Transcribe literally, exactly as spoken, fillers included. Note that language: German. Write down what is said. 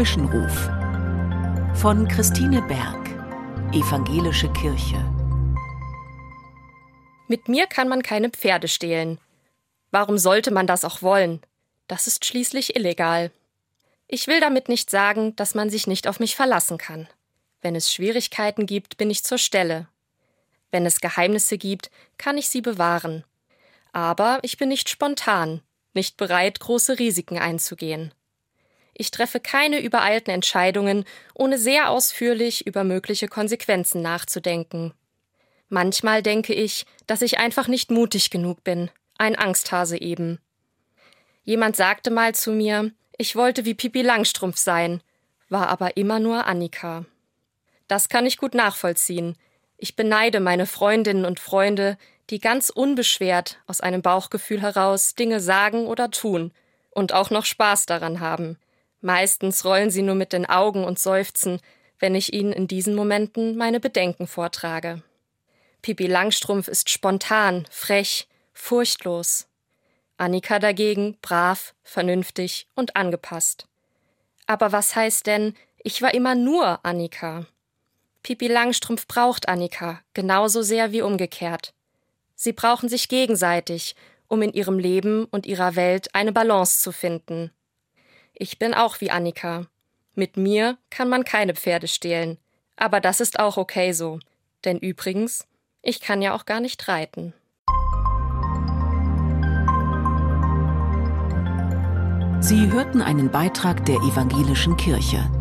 Zwischenruf von Christine Berg, Evangelische Kirche. Mit mir kann man keine Pferde stehlen. Warum sollte man das auch wollen? Das ist schließlich illegal. Ich will damit nicht sagen, dass man sich nicht auf mich verlassen kann. Wenn es Schwierigkeiten gibt, bin ich zur Stelle. Wenn es Geheimnisse gibt, kann ich sie bewahren. Aber ich bin nicht spontan, nicht bereit, große Risiken einzugehen. Ich treffe keine übereilten Entscheidungen, ohne sehr ausführlich über mögliche Konsequenzen nachzudenken. Manchmal denke ich, dass ich einfach nicht mutig genug bin, ein Angsthase eben. Jemand sagte mal zu mir, ich wollte wie Pippi Langstrumpf sein, war aber immer nur Annika. Das kann ich gut nachvollziehen. Ich beneide meine Freundinnen und Freunde, die ganz unbeschwert aus einem Bauchgefühl heraus Dinge sagen oder tun und auch noch Spaß daran haben. Meistens rollen sie nur mit den Augen und seufzen, wenn ich ihnen in diesen Momenten meine Bedenken vortrage. Pippi Langstrumpf ist spontan, frech, furchtlos. Annika dagegen brav, vernünftig und angepasst. Aber was heißt denn, ich war immer nur Annika? Pippi Langstrumpf braucht Annika, genauso sehr wie umgekehrt. Sie brauchen sich gegenseitig, um in ihrem Leben und ihrer Welt eine Balance zu finden. Ich bin auch wie Annika. Mit mir kann man keine Pferde stehlen. Aber das ist auch okay so. Denn übrigens, ich kann ja auch gar nicht reiten. Sie hörten einen Beitrag der Evangelischen Kirche.